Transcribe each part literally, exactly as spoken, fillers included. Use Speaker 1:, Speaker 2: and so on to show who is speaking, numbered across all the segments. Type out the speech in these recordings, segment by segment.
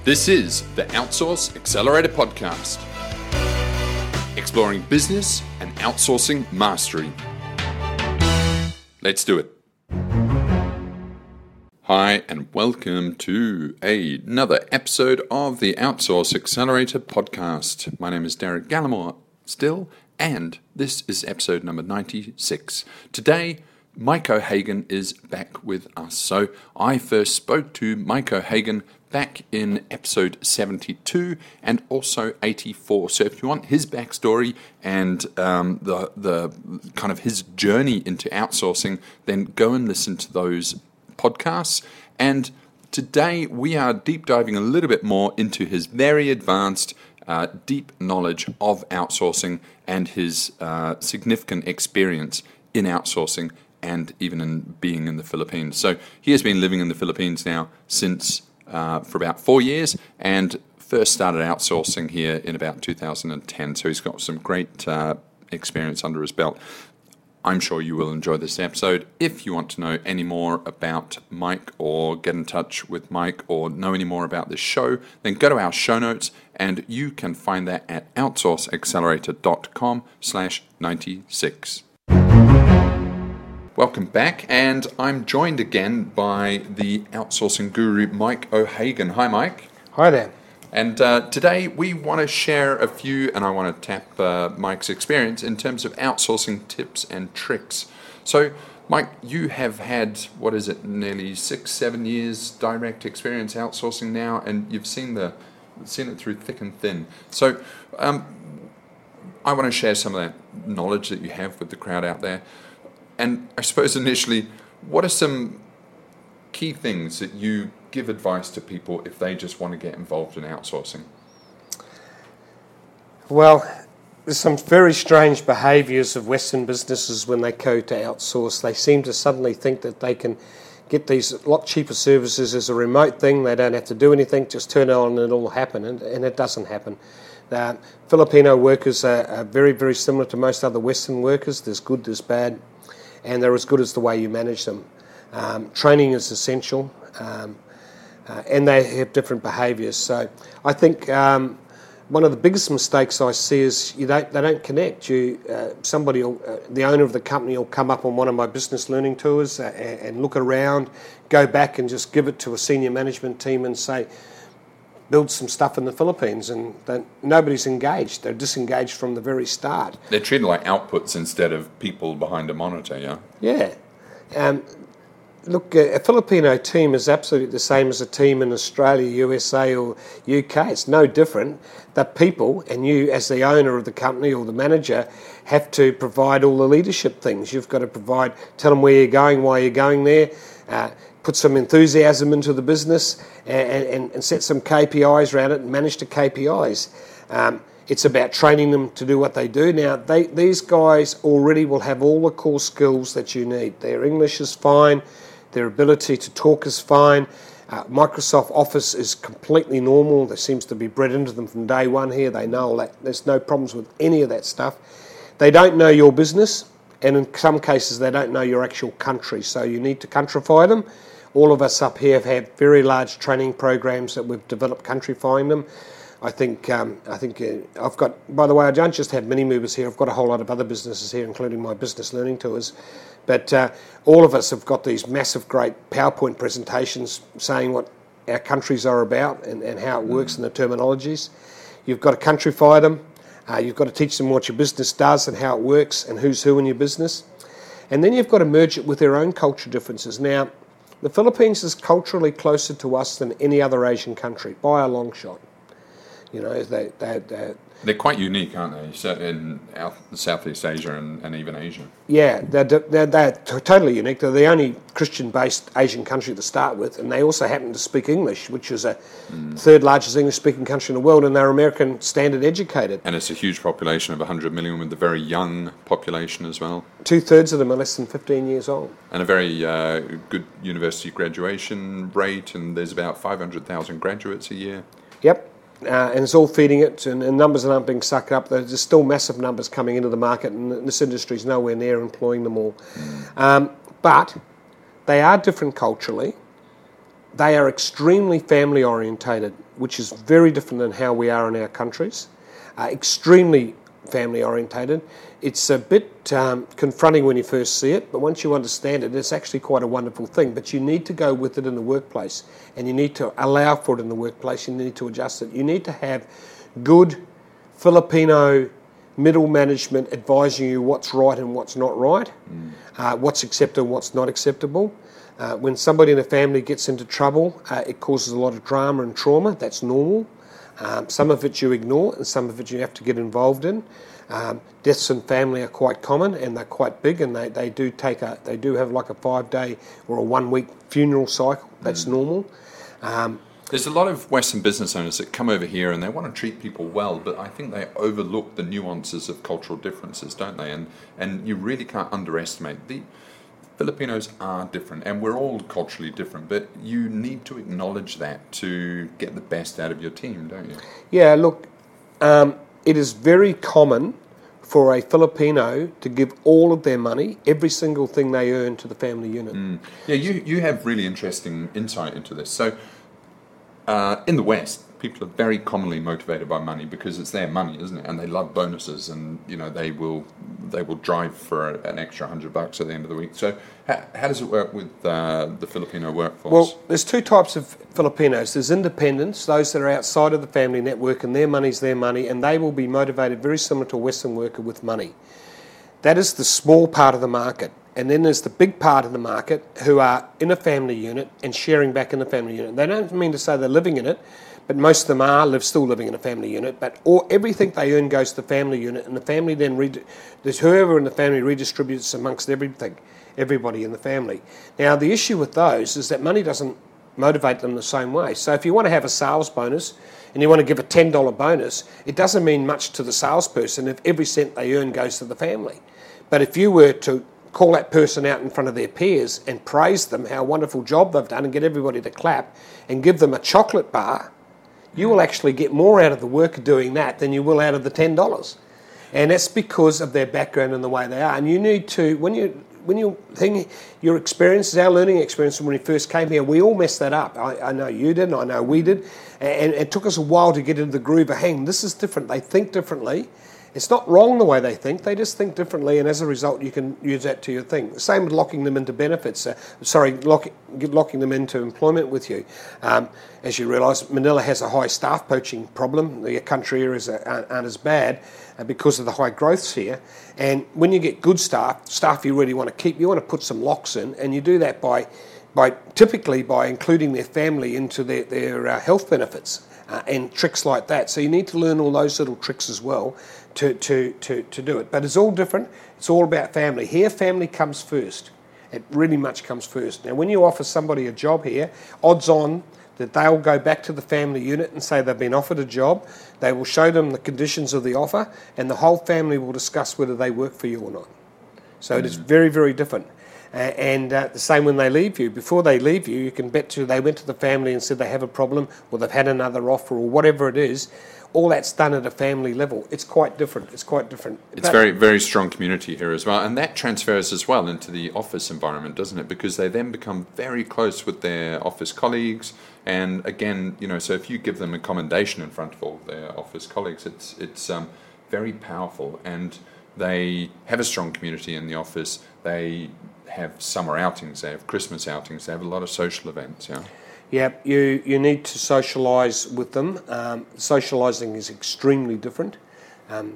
Speaker 1: This is the Outsource Accelerator Podcast, exploring business and outsourcing mastery. Let's do it. Hi, and welcome to another episode of the Outsource Accelerator Podcast. My name is Derek Gallimore still, and this is episode number ninety-six. Today, Mike O'Hagan is back with us. So I first spoke to Mike O'Hagan back in episode seventy-two and also eighty-four. So if you want his backstory and um, the the kind of his journey into outsourcing, then go and listen to those podcasts. And today we are deep diving a little bit more into his very advanced, uh, deep knowledge of outsourcing and his uh, significant experience in outsourcing and even in being in the Philippines. So he has been living in the Philippines now since uh, for about four years and first started outsourcing here in about two thousand ten. So he's got some great uh, experience under his belt. I'm sure you will enjoy this episode. If you want to know any more about Mike or get in touch with Mike or know any more about this show, then go to our show notes and you can find that at outsourceaccelerator.com slash 96. Welcome back, and I'm joined again by the outsourcing guru, Mike O'Hagan. Hi, Mike.
Speaker 2: Hi there.
Speaker 1: And uh, today we want to share a few, and I want to tap uh, Mike's experience in terms of outsourcing tips and tricks. So, Mike, you have had, what is it, nearly six, seven years direct experience outsourcing now, and you've seen the seen it through thick and thin. So, um, I want to share some of that knowledge that you have with the crowd out there. And I suppose initially, what are some key things that you give advice to people if they just want to get involved in outsourcing?
Speaker 2: Well, there's some very strange behaviours of Western businesses when they go to outsource. They seem to suddenly think that they can get these a lot cheaper services as a remote thing. They don't have to do anything, just turn it on and it'll happen, and, and it doesn't happen. Uh, Filipino workers are, are very, very similar to most other Western workers. There's good, there's bad, and they're as good as the way you manage them. Um, training is essential, um, uh, and they have different behaviours. So I think um, one of the biggest mistakes I see is you don't they don't connect. You uh, somebody, will, uh, the owner of the company, will come up on one of my business learning tours uh, and, and look around, go back and just give it to a senior management team and say, build some stuff in the Philippines, and nobody's engaged. They're disengaged from the very start.
Speaker 1: They're treated like outputs instead of people behind a monitor, yeah?
Speaker 2: Yeah. Um, look, a Filipino team is absolutely the same as a team in Australia, U S A or U K. It's no different. The people, and you as the owner of the company or the manager, have to provide all the leadership things. You've got to provide, tell them where you're going, why you're going there, uh, put some enthusiasm into the business and, and, and set some K P Is around it and manage the K P Is. Um, it's about training them to do what they do. Now, they, these guys already will have all the core skills that you need. Their English is fine. Their ability to talk is fine. Uh, Microsoft Office is completely normal. There seems to be bred into them from day one here. They know all that. There's no problems with any of that stuff. They don't know your business, and in some cases they don't know your actual country, so you need to countrify them. All of us up here have had very large training programs that we've developed countrifying them. I think um, I think uh, I've got, by the way, I don't just have Mini Movers here, I've got a whole lot of other businesses here, including my business learning tours. But uh, all of us have got these massive, great PowerPoint presentations saying what our countries are about and, and how it works and the terminologies. You've got to countrify them. Uh, you've got to teach them what your business does and how it works and who's who in your business. And then you've got to merge it with their own culture differences. Now, the Philippines is culturally closer to us than any other Asian country, by a long shot. You know, they, they, they,
Speaker 1: They're quite unique, aren't they? So in Southeast Asia and, and even Asia.
Speaker 2: Yeah, they're, they're, they're totally unique. They're the only Christian-based Asian country to start with, and they also happen to speak English, which is a mm. third largest English-speaking country in the world, and they're American standard educated.
Speaker 1: And it's a huge population of one hundred million with a very young population as well.
Speaker 2: Two-thirds of them are less than fifteen years old.
Speaker 1: And a very uh, good university graduation rate, and there's about five hundred thousand graduates a year.
Speaker 2: Yep. Uh, and it's all feeding it, and, and numbers aren't being sucked up. There's still massive numbers coming into the market, and this industry is nowhere near employing them all. Mm. Um, but they are different culturally. They are extremely family orientated. which is very different than how we are in our countries, uh, extremely family orientated. It's a bit um, confronting when you first see it, but once you understand it, it's actually quite a wonderful thing. But you need to go with it in the workplace, and you need to allow for it in the workplace. You need to adjust it. You need to have good Filipino middle management advising you what's right and what's not right, mm. uh, what's acceptable and what's not acceptable. Uh, when somebody in a family gets into trouble, uh, it causes a lot of drama and trauma. That's normal. Um, some of it you ignore, and some of it you have to get involved in. Um, deaths in family are quite common, and they're quite big, and they, they do take a they do have like a five day or a one week funeral cycle. That's mm. normal. Um,
Speaker 1: There's a lot of Western business owners that come over here and they want to treat people well, but I think they overlook the nuances of cultural differences, don't they? And and you really can't underestimate the Filipinos are different, and we're all culturally different, but you need to acknowledge that to get the best out of your team, don't you?
Speaker 2: Yeah, look, um, it is very common for a Filipino to give all of their money, every single thing they earn, to the family unit.
Speaker 1: Mm. Yeah, you, you have really interesting insight into this. So, uh, in the West, people are very commonly motivated by money because it's their money, isn't it? And they love bonuses, and you know they will they will drive for an extra hundred bucks at the end of the week. So, how, how does it work with uh, the Filipino workforce?
Speaker 2: Well, there's two types of Filipinos. There's independents, those that are outside of the family network, and their money's their money, and they will be motivated very similar to a Western worker with money. That is the small part of the market. And then there's the big part of the market who are in a family unit and sharing back in the family unit. They don't mean to say they're living in it, but most of them are live still living in a family unit. But all, everything they earn goes to the family unit, and the family then re- there's whoever in the family redistributes amongst everything, everybody in the family. Now the issue with those is that money doesn't motivate them the same way. So if you want to have a sales bonus and you want to give a ten dollar bonus, it doesn't mean much to the salesperson if every cent they earn goes to the family. But if you were to call that person out in front of their peers and praise them, how wonderful job they've done, and get everybody to clap and give them a chocolate bar, you will actually get more out of the worker doing that than you will out of the ten dollars. And that's because of their background and the way they are. And you need to, when you when you think your experiences, our learning experience when we first came here, we all messed that up. I, I know you did, and I know we did. And it took us a while to get into the groove of, hang, this is different. They think differently. It's not wrong the way they think, they just think differently, and as a result you can use that to your thing. Same with locking them into benefits, uh, sorry, lock, locking them into employment with you. Um, as you realise, Manila has a high staff poaching problem. The country areas aren't, aren't as bad uh, because of the high growths here. And when you get good staff, staff you really want to keep, you want to put some locks in, and you do that by, by typically by including their family into their, their uh, health benefits uh, and tricks like that. So you need to learn all those little tricks as well To, to, to, to do it. But it's all different. It's all about family. Here, family comes first. It really much comes first. Now, when you offer somebody a job here, odds on that they'll go back to the family unit and say they've been offered a job. They will show them the conditions of the offer, and the whole family will discuss whether they work for you or not. So mm. it is very, very different. Uh, and uh, the same when they leave you. Before they leave you, you can bet you they went to the family and said they have a problem, or they've had another offer, or whatever it is. All that's done at a family level. It's quite different. It's quite different.
Speaker 1: It's but, very, very strong community here as well. And that transfers as well into the office environment, doesn't it? Because they then become very close with their office colleagues. And again, you know, so if you give them a commendation in front of all their office colleagues, it's it's um, very powerful. And they have a strong community in the office. They have summer outings. They have Christmas outings. They have a lot of social events, yeah.
Speaker 2: Yeah, you, you need to socialise with them. Um, socialising is extremely different. Um,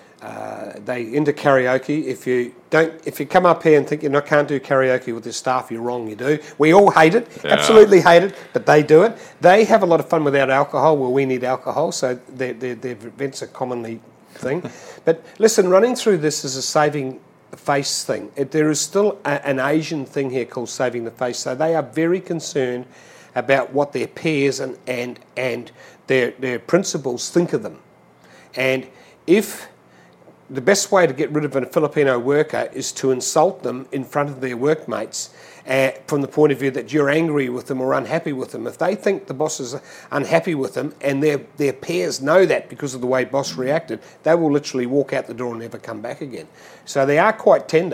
Speaker 2: uh, they into karaoke. If you don't, if you come up here and think you not can't do karaoke with your staff, you're wrong. You do. We all hate it, yeah. Absolutely hate it, but they do it. They have a lot of fun without alcohol. Well, we need alcohol, so their their, their events are commonly thing. But listen, running through this is a saving face thing. It, there is still a, an Asian thing here called saving the face. So they are very concerned about what their peers and, and, and their, their principals think of them. And if the best way to get rid of a Filipino worker is to insult them in front of their workmates uh, from the point of view that you're angry with them or unhappy with them, if they think the boss is unhappy with them and their, their peers know that because of the way boss reacted, they will literally walk out the door and never come back again. So they are quite tender.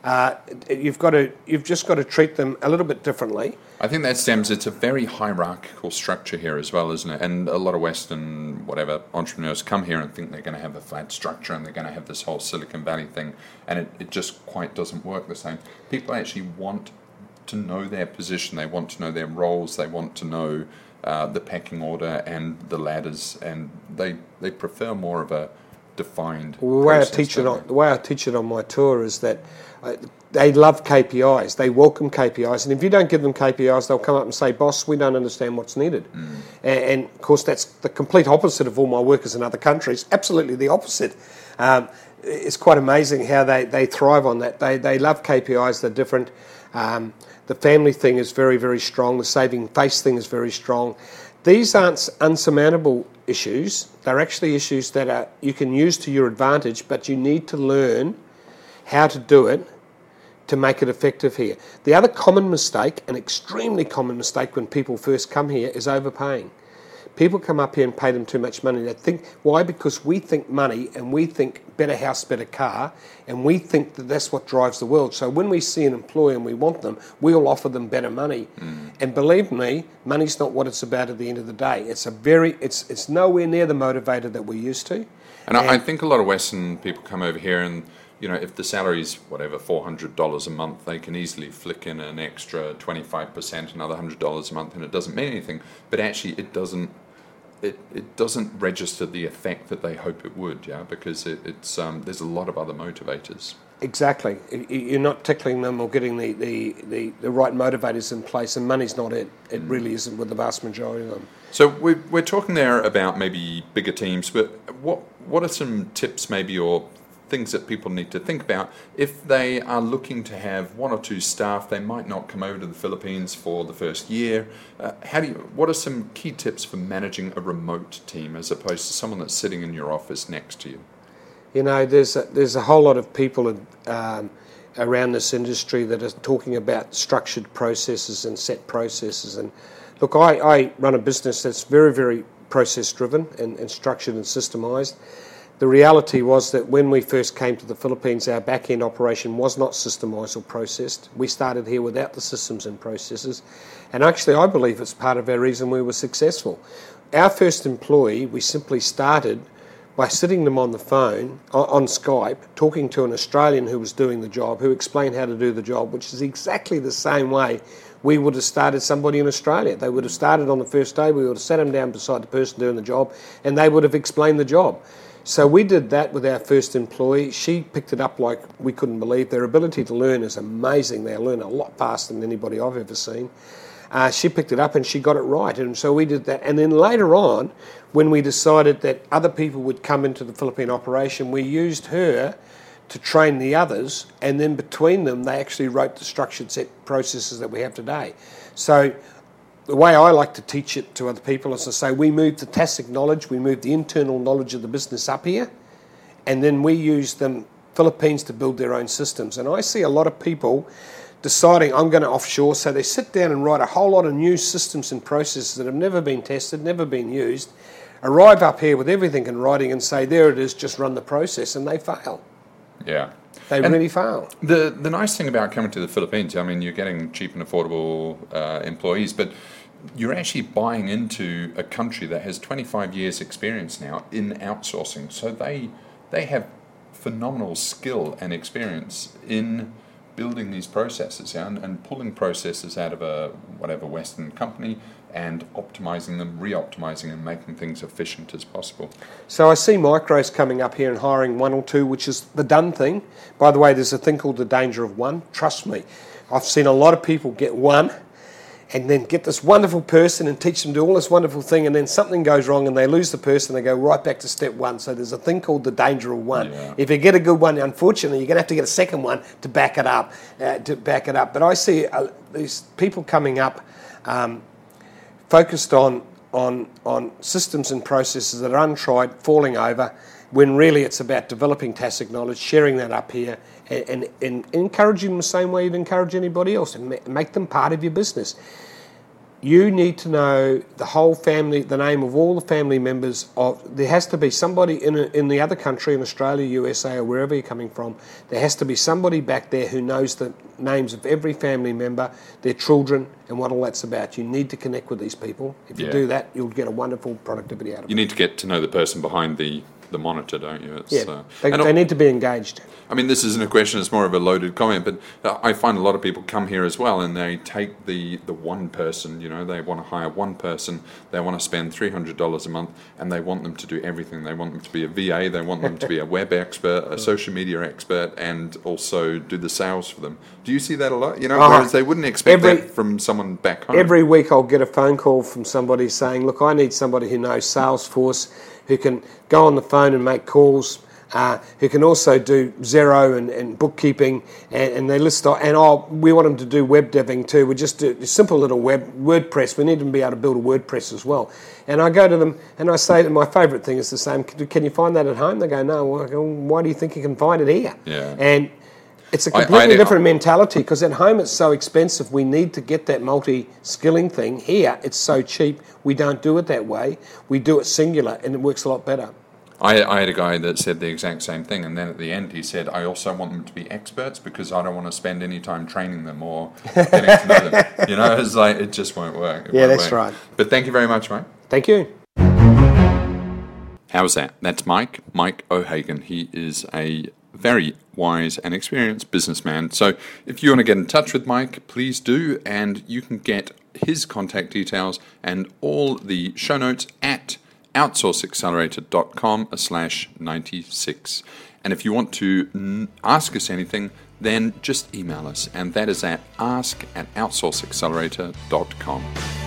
Speaker 2: Uh, you've got to, you've just got to treat them a little bit differently.
Speaker 1: I think that stems, it's a very hierarchical structure here as well, isn't it? And a lot of Western, whatever, entrepreneurs come here and think they're going to have a flat structure and they're going to have this whole Silicon Valley thing, and it, it just quite doesn't work the same. People actually want to know their position, they want to know their roles, they want to know uh, the pecking order and the ladders, and they they prefer more of a defined
Speaker 2: well, the way
Speaker 1: process,
Speaker 2: I teach it
Speaker 1: don't
Speaker 2: on
Speaker 1: they?
Speaker 2: the way I teach it on my tour is that uh, they love K P Is. They welcome K P Is, and if you don't give them K P Is, they'll come up and say, "Boss, we don't understand what's needed." Mm. And, and of course, that's the complete opposite of all my workers in other countries. Absolutely the opposite. Um, it's quite amazing how they, they thrive on that. They they love K P Is. They're different. Um, the family thing is very very strong. The saving face thing is very strong. These aren't unsurmountable issues. They're actually issues that are, you can use to your advantage, but you need to learn how to do it to make it effective here. The other common mistake, an extremely common mistake when people first come here, is overpaying. People come up here and pay them too much money. They think, why? Because we think money and we think better house, better car, and we think that that's what drives the world. So when we see an employee and we want them, we'll offer them better money. Mm. And believe me, money's not what it's about at the end of the day. It's a very, it's it's nowhere near the motivator that we're used to.
Speaker 1: And, and I think a lot of Western people come over here and, you know, if the salary's, whatever, four hundred dollars a month, they can easily flick in an extra twenty-five percent, another one hundred dollars a month, and it doesn't mean anything. But actually, it doesn't it, it doesn't register the effect that they hope it would, yeah, because it, it's um, there's a lot of other motivators.
Speaker 2: Exactly. You're not tickling them or getting the, the, the, the right motivators in place, and money's not it. It mm. really isn't with the vast majority of them.
Speaker 1: So we're, we're talking there about maybe bigger teams, but what what are some tips maybe or things that people need to think about if they are looking to have one or two staff? They might not come over to the Philippines for the first year. Uh, how do you? What are some key tips for managing a remote team as opposed to someone that's sitting in your office next to you?
Speaker 2: You know, there's a, there's a whole lot of people in, um, around this industry that are talking about structured processes and set processes. And look, I, I run a business that's very, very process-driven and, and structured and systemised. The reality was that when we first came to the Philippines, our back-end operation was not systemised or processed. We started here without the systems and processes. And actually, I believe it's part of our reason we were successful. Our first employee, we simply started by sitting them on the phone, on Skype, talking to an Australian who was doing the job, who explained how to do the job, which is exactly the same way we would have started somebody in Australia. They would have started on the first day, we would have sat them down beside the person doing the job, and they would have explained the job. So we did that with our first employee. She picked it up like we couldn't believe. Their ability to learn is amazing. They learn a lot faster than anybody I've ever seen. Uh, she picked it up and she got it right, and so we did that. And then later on, when we decided that other people would come into the Philippine operation, we used her to train the others, and then between them they actually wrote the structured set processes that we have today. So the way I like to teach it to other people is to say we moved the tacit knowledge, we moved the internal knowledge of the business up here, and then we used them Philippines to build their own systems. And I see a lot of people deciding I'm going to offshore, so they sit down and write a whole lot of new systems and processes that have never been tested, never been used, arrive up here with everything in writing and say, there it is, just run the process, and they fail.
Speaker 1: Yeah.
Speaker 2: They
Speaker 1: and
Speaker 2: really fail.
Speaker 1: The the nice thing about coming to the Philippines, I mean, you're getting cheap and affordable uh, employees, but you're actually buying into a country that has twenty-five years experience now in outsourcing. So they they have phenomenal skill and experience in building these processes, yeah, and, and pulling processes out of a whatever Western company and optimizing them, re-optimizing and making things efficient as possible.
Speaker 2: So I see micros coming up here and hiring one or two, which is the done thing. By the way, there's a thing called the danger of one. Trust me, I've seen a lot of people get one and then get this wonderful person and teach them to do all this wonderful thing, and then something goes wrong and they lose the person, they go right back to step one. So there's a thing called the danger of one. Yeah. If you get a good one, unfortunately, you're going to have to get a second one to back it up. Uh, to back it up. But I see uh, these people coming up um, focused on, on, on systems and processes that are untried, falling over, when really it's about developing tacit knowledge, sharing that up here, and, and, and encouraging them the same way you'd encourage anybody else, and make them part of your business. you need to know the whole family, the name of all the family members of. There has to be somebody in a, in the other country, in Australia, U S A, or wherever you're coming from. There has to be somebody back there who knows the names of every family member, their children, and what all that's about. You need to connect with these people. If you
Speaker 1: Yeah.
Speaker 2: do that, you'll get a wonderful productivity out of it.
Speaker 1: You need to get to know the person behind the, the monitor, don't you? It's,
Speaker 2: Yeah,
Speaker 1: uh,
Speaker 2: they,
Speaker 1: and
Speaker 2: they need to be engaged.
Speaker 1: I mean, this isn't a question, it's more of a loaded comment, but uh, I find a lot of people come here as well and they take the, the one person, you know, they want to hire one person, they want to spend three hundred dollars a month, and they want them to do everything. They want them to be a V A, they want them to be a web expert, a social media expert, and also do the sales for them. Do you see that a lot? You know,
Speaker 2: Oh,
Speaker 1: whereas they wouldn't expect
Speaker 2: every-
Speaker 1: that from someone back home.
Speaker 2: Every week I'll get a phone call from somebody saying, look, I need somebody who knows Salesforce, who can go on the phone and make calls, uh, who can also do Xero and, and bookkeeping, and, and they list, and oh, we want them to do web deving too. We just do a simple little web WordPress. We need them to be able to build a WordPress as well. And I go to them and I say, my favourite thing is the same, can you find that at home? They go, no. I go, why do you think you can find it here?
Speaker 1: Yeah.
Speaker 2: And it's a
Speaker 1: I-
Speaker 2: completely
Speaker 1: I-
Speaker 2: different mentality, because at home it's so expensive. We need to get that multi-skilling thing. Here it's so cheap. We don't do it that way. We do it singular, and it works a lot better.
Speaker 1: I, I had a guy that said the exact same thing, and then at the end he said, I also want them to be experts because I don't want to spend any time training them or getting to know them. You know, it's like, it just won't work. It
Speaker 2: Yeah,
Speaker 1: won't
Speaker 2: that's
Speaker 1: work.
Speaker 2: right.
Speaker 1: But thank you very much, mate.
Speaker 2: Thank you.
Speaker 1: How's that? That's Mike, Mike O'Hagan. He is a very wise and experienced businessman. So if you want to get in touch with Mike, please do, and you can get his contact details and all the show notes at outsourceaccelerator.com slash 96. And if you want to n- ask us anything, then just email us, and that is at ask at outsourceaccelerator dot com.